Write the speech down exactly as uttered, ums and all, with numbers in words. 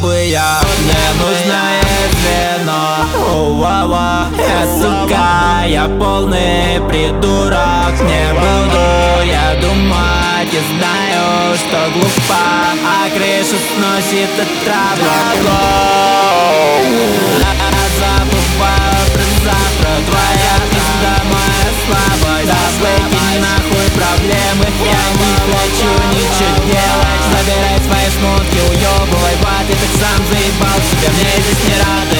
слабые. Мне нужное звено. Уа-ва, я сука, я полный придурок. Не буду я думать, я знаю, что глупо, а крышу сносит от травы. Забываю про завтра, твоя пизда моя слабость. Да выкинь нахуй проблемы, я не хочу ничего делать. Забирай свои шмотки, уёбывай в ад, я так сам заебал себя, мне здесь не рад.